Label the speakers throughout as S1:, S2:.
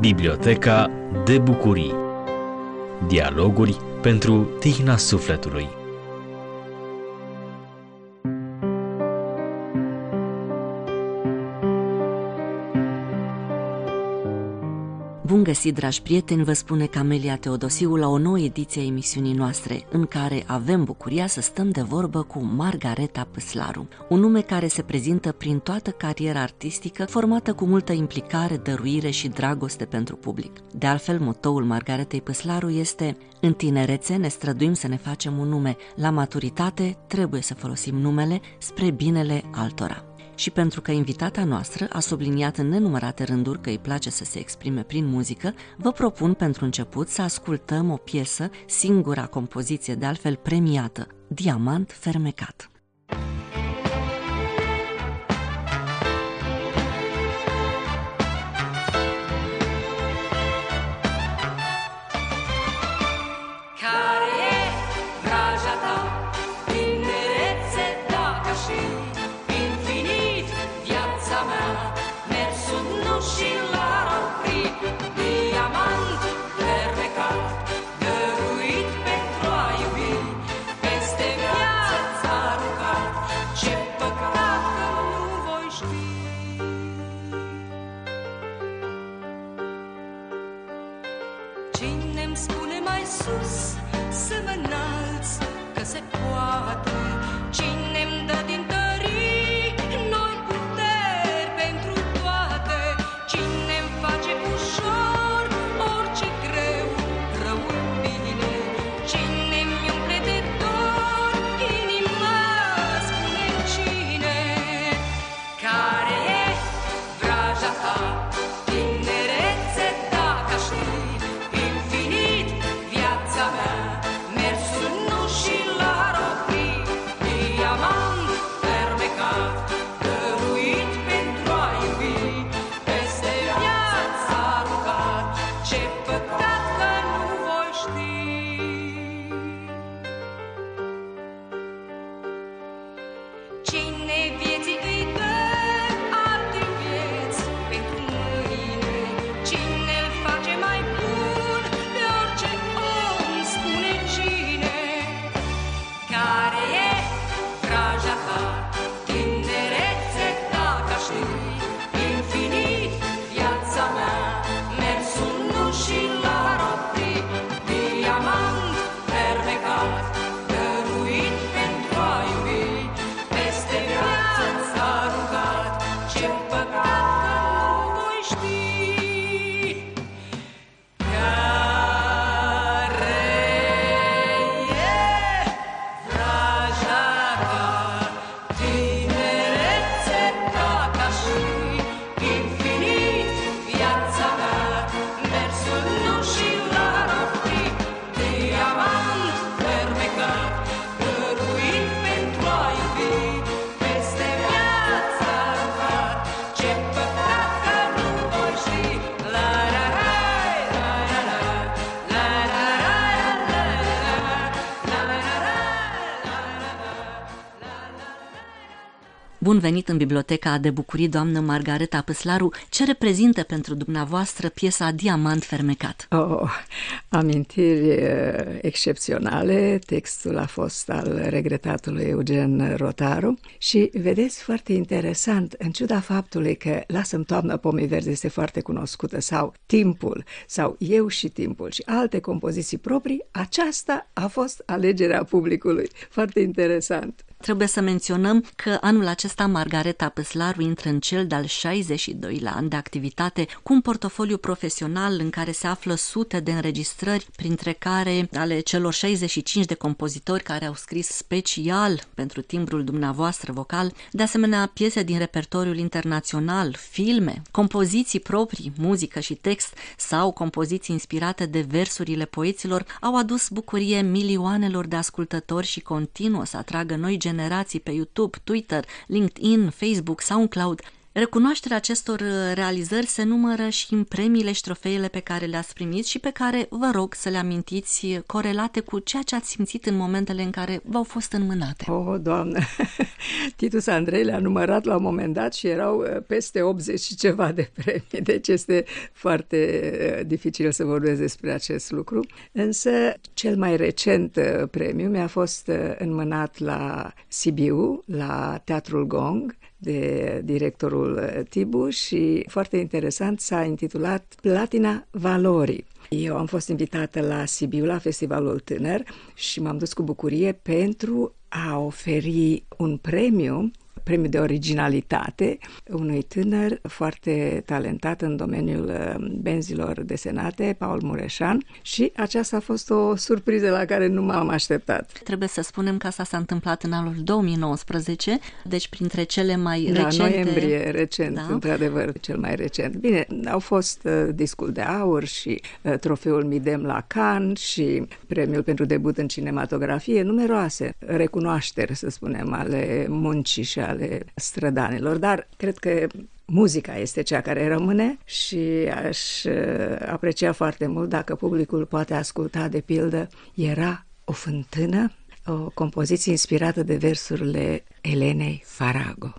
S1: Biblioteca de bucurii. Dialoguri pentru tihna sufletului.
S2: Bun găsit, dragi prieteni, vă spune Camelia Teodosiu la o nouă ediție a emisiunii noastre, în care avem bucuria să stăm de vorbă cu Margareta Păslaru, un nume care se prezintă prin toată cariera artistică, formată cu multă implicare, dăruire și dragoste pentru public. De altfel, motoul Margaretei Păslaru este: în tinerețe ne străduim să ne facem un nume, la maturitate trebuie să folosim numele spre binele altora. Și pentru că invitata noastră a subliniat în nenumărate rânduri că îi place să se exprime prin muzică, vă propun pentru început să ascultăm o piesă, singura compoziție de altfel premiată, Diamant fermecat. Bun venit în Biblioteca de bucurii, doamnă Margareta Păslaru. Ce reprezintă pentru dumneavoastră piesa Diamant fermecat?
S3: Amintiri excepționale. Textul a fost al regretatului Eugen Rotaru și vedeți, foarte interesant, în ciuda faptului că Lasă-mi toamna pomii verzi este foarte cunoscută, sau Timpul, sau Eu și timpul și alte compoziții proprii, aceasta a fost alegerea publicului. Foarte interesant.
S2: Trebuie să menționăm că anul acesta Margareta Păslaru intră în cel de-al 62-lea an de activitate, cu un portofoliu profesional în care se află sute de înregistrări, printre care ale celor 65 de compozitori care au scris special pentru timbrul dumneavoastră vocal, de asemenea piese din repertoriul internațional, filme, compoziții proprii, muzică și text sau compoziții inspirate de versurile poeților au adus bucurie milioanelor de ascultători și continuă să atragă noi generații pe YouTube, Twitter, LinkedIn, Facebook, SoundCloud. Recunoașterea acestor realizări se numără și în premiile și trofeele pe care le-ați primit și pe care vă rog să le amintiți corelate cu ceea ce ați simțit în momentele în care v-au fost înmânate.
S3: Doamnă, Titus Andrei le-a numărat la un moment dat și erau peste 80 și ceva de premii, deci este foarte dificil să vorbesc despre acest lucru. Însă cel mai recent premiu mi-a fost înmânat la Sibiu, la Teatrul Gong, de directorul Tibu și, foarte interesant, s-a intitulat Platina Valorii. Eu am fost invitată la Sibiu, la Festivalul Tânăr, și m-am dus cu bucurie pentru a oferi un premiu de originalitate unui tânăr foarte talentat în domeniul benzilor desenate, Paul Mureșan, și aceasta a fost o surpriză la care nu m-am așteptat.
S2: Trebuie să spunem că asta s-a întâmplat în anul 2019, deci printre cele mai recente...
S3: noiembrie, recent, într-adevăr, cel mai recent. Bine, au fost discul de aur și trofeul Midem la Cannes și premiul pentru debut în cinematografie, numeroase recunoașteri, să spunem, ale muncii și ale strădanilor, dar cred că muzica este cea care rămâne și aș aprecia foarte mult dacă publicul poate asculta, de pildă, Era o fântână, o compoziție inspirată de versurile Elenei Farago.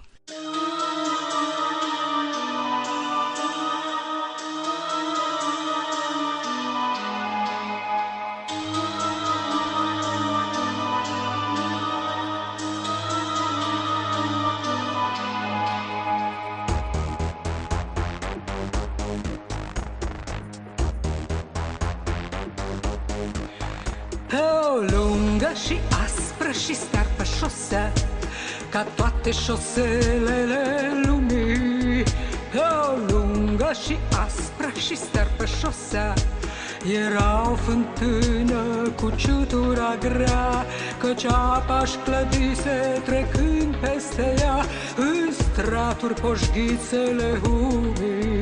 S4: Și aspră și stearpă șosea, ca toate șoselele lumii. Pe o lungă și aspră și stearpă șosea era o fântână cu ciutura grea, căci apa-și clădise trecând peste ea în straturi poșghițele humii.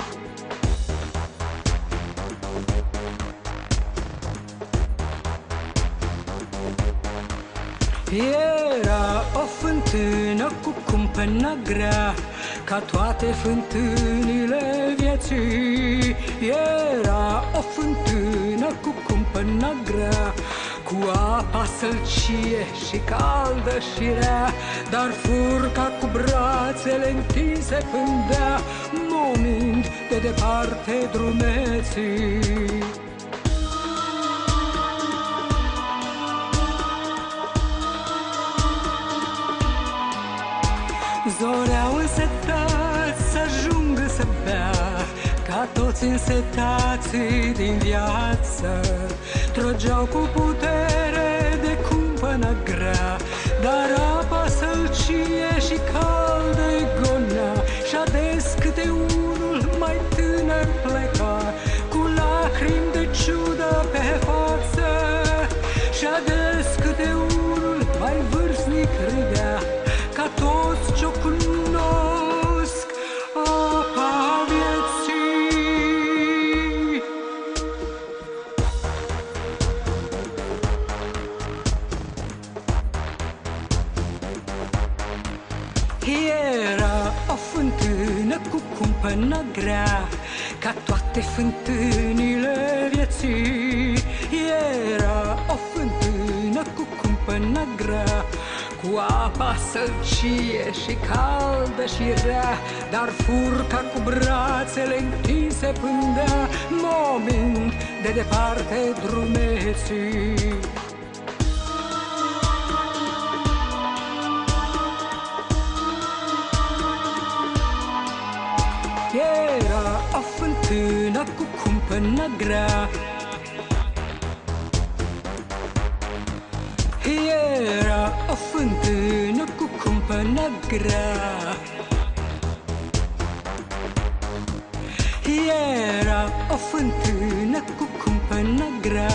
S4: Era o fântână cu cumpănă grea, ca toate fântânile vieții. Era o fântână cu cumpănă grea, cu apa sălcie și caldă și rea, dar furca cu brațele întinse pândea, momind de departe drumeții. Zoreau însetați să ajungă să bea, ca toți însetații din viață. Trăgeau cu putere de cumpănă grea, dar apa sălcie și caldă-i gonea. Și ades câte unul mai tânăr pleca, cu lacrimi de ciudă pe față. Și ades câte unul mai vârstnic râdea, ca toți ce-o cunosc apa vieții. Era o fântână cu cumpănă grea, ca toate fântânile vieții. Era o fântână cu cumpănă grea, cu apa sălcie și caldă și rea, dar furca cu brațele întinse pândea, momind de departe drumeții. Era o fântână cu cumpănă grea, era o fântână cu cumpănă grea. Era o fântână cu cumpănă grea.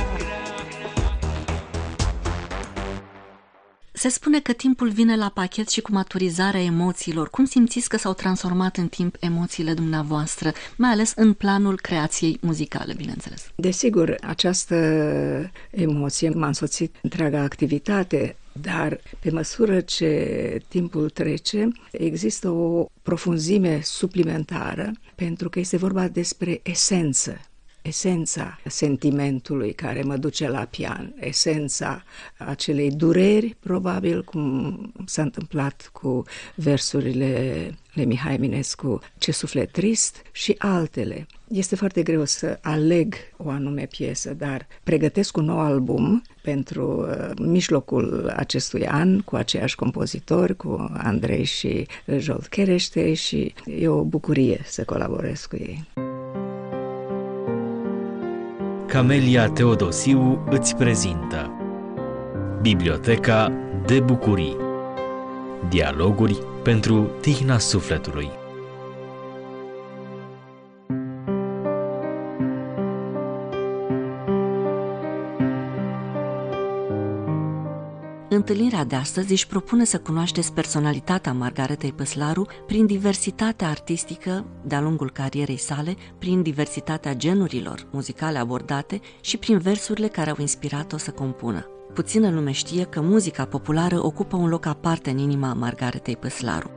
S2: Se spune că timpul vine la pachet și cu maturizarea emoțiilor. Cum simțiți că s-au transformat în timp emoțiile dumneavoastră, mai ales în planul creației muzicale, bineînțeles?
S3: Desigur, această emoție m-a însoțit întreaga activitate Dar pe măsură ce timpul trece, există o profunzime suplimentară, pentru că este vorba despre esența sentimentului care mă duce la pian, esența acelei dureri, probabil cum s-a întâmplat cu versurile lui Mihai Eminescu, Ce suflet trist și altele. Este foarte greu să aleg o anume piesă, dar pregătesc un nou album pentru mijlocul acestui an cu aceiași compozitori, cu Andrei și Zsolt Keresté, și e o bucurie să colaborez cu ei.
S1: Camelia Teodosiu îți prezintă Biblioteca de bucurii. Dialoguri pentru tihna sufletului.
S2: Întâlnirea de astăzi își propune să cunoașteți personalitatea Margaretei Păslaru prin diversitatea artistică de-a lungul carierei sale, prin diversitatea genurilor muzicale abordate și prin versurile care au inspirat-o să compună. Puțină lume știe că muzica populară ocupă un loc aparte în inima Margaretei Păslaru.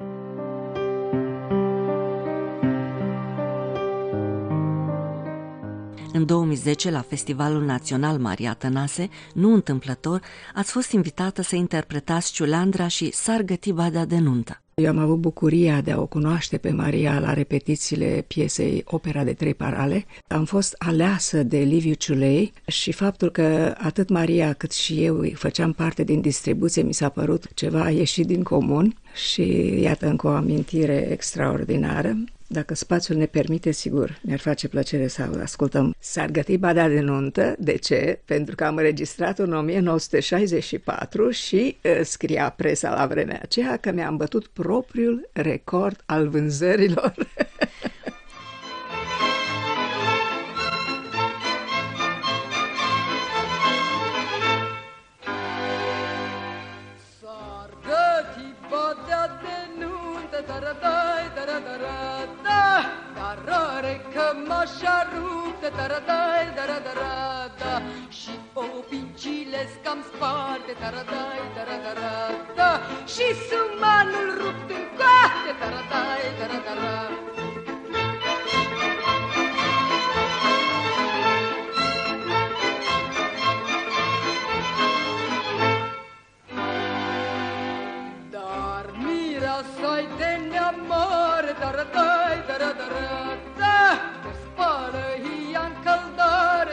S2: În 2010, la Festivalul Național Maria Tănase, nu întâmplător, ați fost invitată să interpretați Ciuleandra și S-ar găti Badea de nuntă.
S3: Eu am avut bucuria de a o cunoaște pe Maria la repetițiile piesei Opera de Trei Parale. Am fost aleasă de Liviu Ciulei și faptul că atât Maria cât și eu făceam parte din distribuție mi s-a părut ceva ieșit din comun și iată încă o amintire extraordinară. Dacă spațiul ne permite, sigur, mi-ar face plăcere să ascultăm S-ar găti Badea de nuntă. De ce? Pentru că am înregistrat-o în 1964 și scria presa la vremea aceea că mi-am bătut propriul record al vânzărilor.
S4: Așa rupte, taradai, da, și opincile scam sparte, taradai, da, și sumanul rupt în coate, taradai, dar mireasa-i de neamare, taradai, da, spală-i-a în căldare,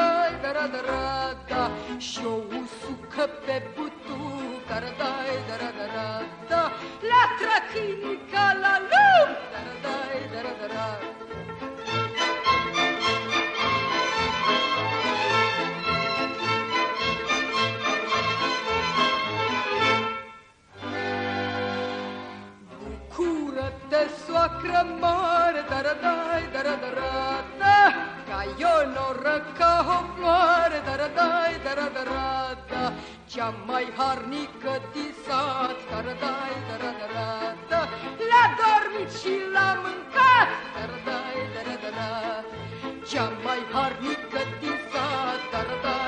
S4: da, și o usucă pe butuc, da, la trăcâini ca la lume, da. Bucură-te, soacră mare, da, ca eu noră ca o floare, da, cea mai harnică din sat, da, l-a dormit și l-a mâncat, da, cea mai harnică din sat, da,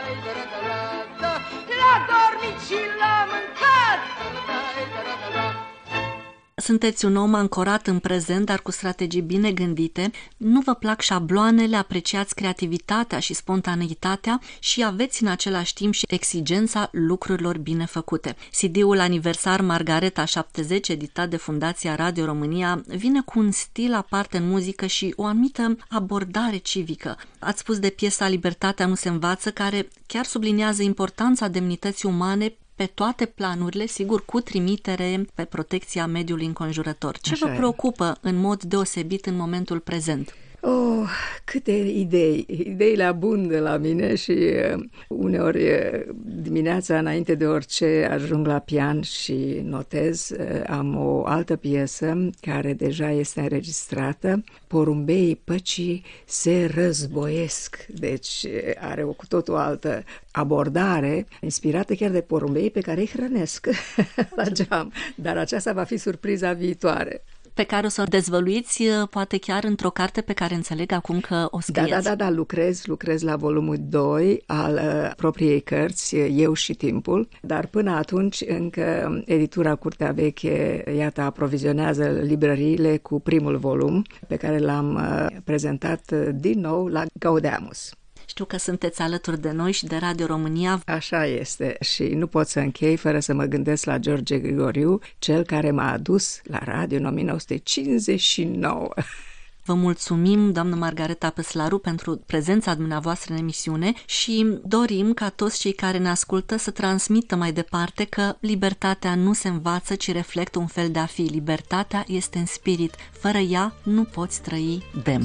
S4: l-a dormit și l-a mâncat, da.
S2: Sunteți un om ancorat în prezent, dar cu strategii bine gândite. Nu vă plac șabloanele, apreciați creativitatea și spontaneitatea și aveți în același timp și exigența lucrurilor bine făcute. CD-ul aniversar Margareta 70, editat de Fundația Radio România, vine cu un stil aparte în muzică și o anumită abordare civică. Ați spus de piesa Libertatea nu se învață, care chiar subliniază importanța demnității umane pe toate planurile, sigur, cu trimitere pe protecția mediului înconjurător. Ce vă preocupă în mod deosebit în momentul prezent?
S3: Oh, câte idei! Ideile abundă la mine și uneori dimineața, înainte de orice, ajung la pian și notez. Am o altă piesă care deja este înregistrată. Porumbeii păcii se războiesc. Deci are o cu totul altă abordare, inspirată chiar de porumbeii pe care îi hrănesc la geam. Dar aceasta va fi surpriza viitoare.
S2: pe care o să o dezvăluiți, poate chiar într-o carte pe care înțeleg acum că o scrieți.
S3: Da, lucrez la volumul 2 al propriei cărți, Eu și timpul, dar până atunci încă editura Curtea Veche, iată, aprovizionează librăriile cu primul volum pe care l-am prezentat din nou la Gaudeamus.
S2: Știu că sunteți alături de noi și de Radio România.
S3: Așa este și nu pot să închei fără să mă gândesc la George Grigoriu, cel care m-a adus la radio în 1959.
S2: Vă mulțumim, doamnă Margareta Păslaru, pentru prezența dumneavoastră în emisiune și dorim ca toți cei care ne ascultă să transmită mai departe că libertatea nu se învață, ci reflectă un fel de a fi. Libertatea este în spirit. Fără ea nu poți trăi demn.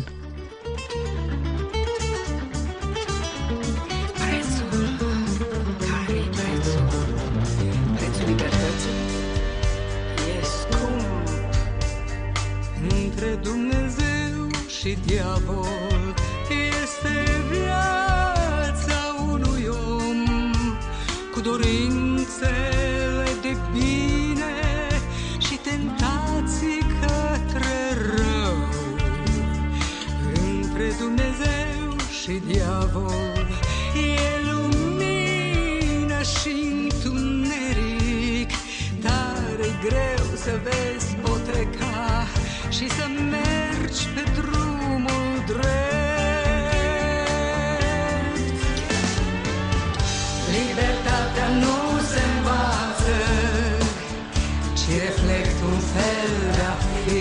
S5: Între Dumnezeu și diavol este viața unui om cu dorințele de bine și tentații către rău. Între Dumnezeu și diavol e lumină și întuneric, dar e greu să vezi potreca și să mergi pe drumul drept. Libertatea nu se învață, ci reflectă un fel de a fi.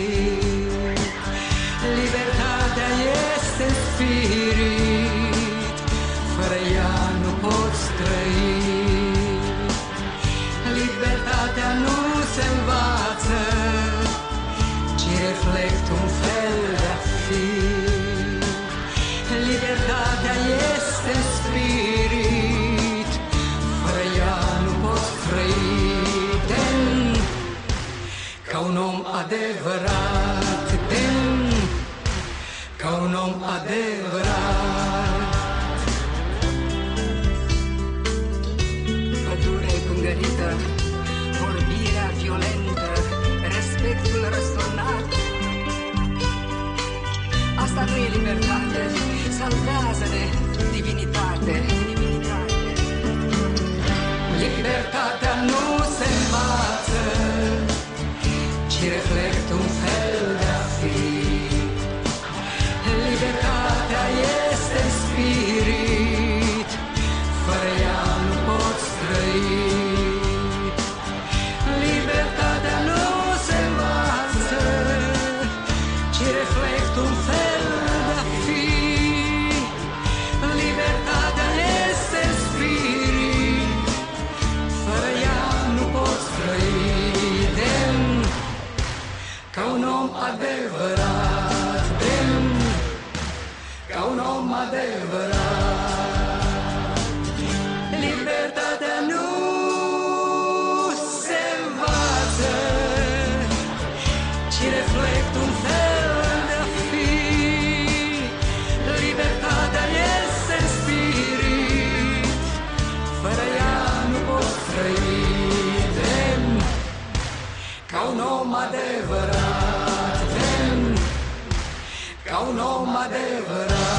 S5: Libertatea este spirit, fără ea nu poți trăi. Libertatea nu se învață, reflect un fel de a fi. Libertatea este spirit, fără ea nu poți trăi. Demn ca un om adevărat, demn ca un om adevărat. Pădurea pângărită, vorbirea violentă, respectul răsturnat. Asta nu e libertate, salvează-ne divinitate. Libertatea nu se învață, ci reflectă un fel de a fi. Libertatea este spirit, fără ea nu poți trăi. Libertatea nu se învață, ci reflectă un fel de a fi. Libertatea este spirit, fără ea nu poți trăi. Demn ca un om adevărat, demn ca un om adevărat. Libertatea nu se învață, ci reflectă un fel de a fi. Libertatea este spirit, fără ea nu poți trăi. Demn ca un om adevărat, demn ca un om adevărat.